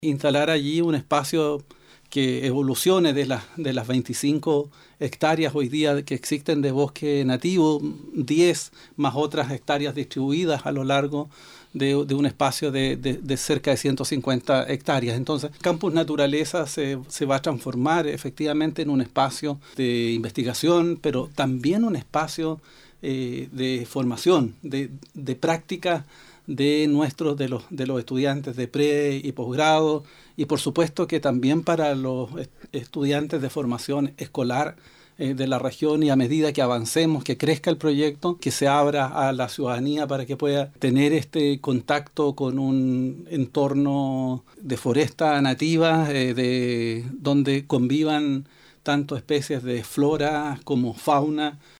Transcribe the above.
instalar allí un espacio que evolucione de las 25 hectáreas hoy día que existen de bosque nativo, 10 más otras hectáreas distribuidas a lo largo de un espacio de cerca de 150 hectáreas. Entonces, Campus Naturaleza se va a transformar efectivamente en un espacio de investigación, pero también un espacio de formación, de práctica de los estudiantes de pre y posgrado, y por supuesto que también para los estudiantes de formación escolar de la región, y a medida que avancemos, que crezca el proyecto, que se abra a la ciudadanía para que pueda tener este contacto con un entorno de foresta nativa, donde convivan tanto especies de flora como fauna.